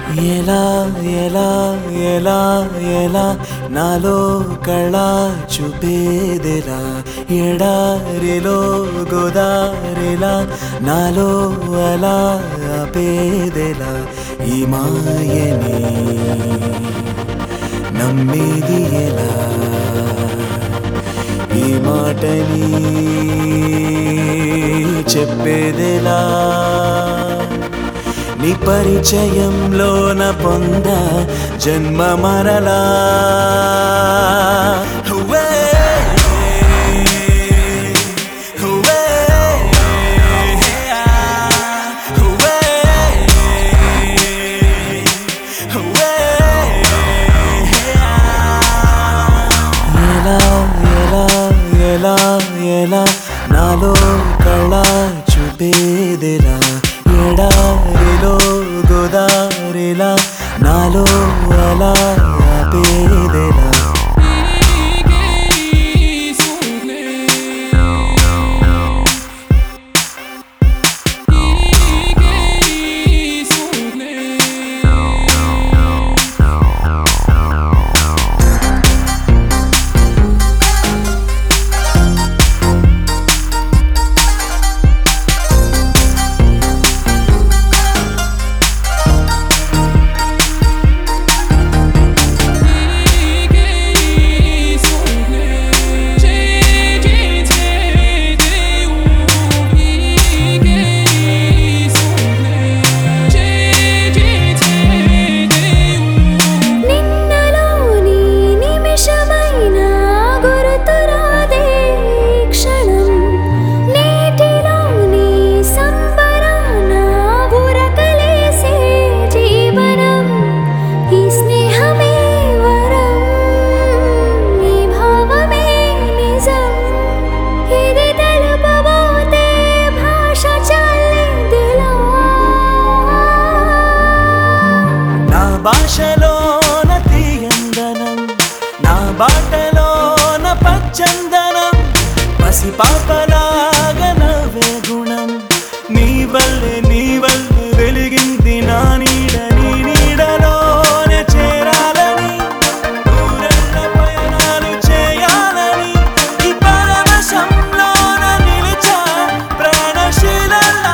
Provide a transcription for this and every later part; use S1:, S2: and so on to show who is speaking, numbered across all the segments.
S1: ఎలా ఎలా ఎలా ఎలా నాలో కళ చూపేదెలా ఎడారిలో గోదారిలా నాలో అలా ఆపేదెలా ఈ మాయని నమ్మేది ఎలా ఈ మాటని చెప్పేదెలా నీ పరిచయంలోన పొంద జన్మ మరలా ఎలా ఎలా నాలో కళ చూపేదెలా ఎడారిలో గోదారిలా నాలో అలా ఆపేదెలా భాషలోన తీయందనం నా బాటలోన పచ్చందనం పసిపాపలాగా నవ్వే గుణం నీ వల్లే వెలిగింది నా నీడ నీ నీడలోనే చేరాలని దూరన్న పయనాలు చేయాలని ఈ పరవశంలోన నిలిచా ప్రాణశీలలా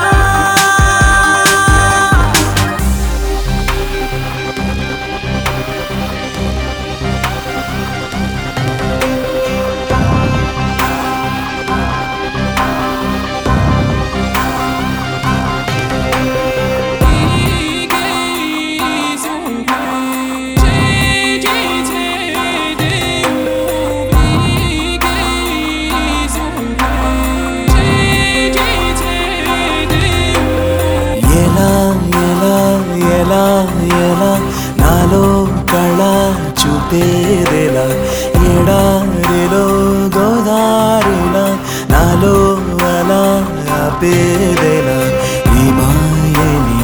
S1: ఎలా ఎలా నాలో కళ చూపేదెలా ఎడారిలో గోదారిలా నాలో అలా ఆపేదెలా ఈ మాయని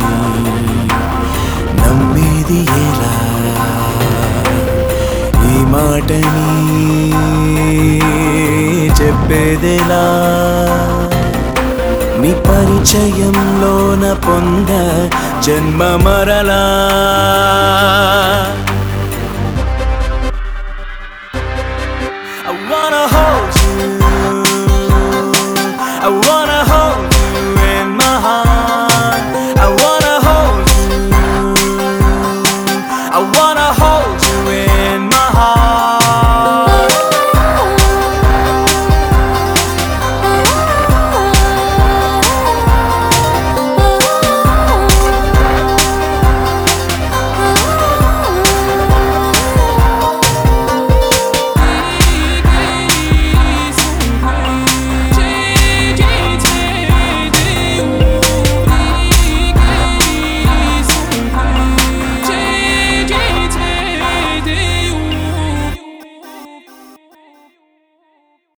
S1: నమ్మేది ఎలా ఈ మాటని చెప్పేదెలా నీ పరిచయంలోన పొంద జన్మ మరలా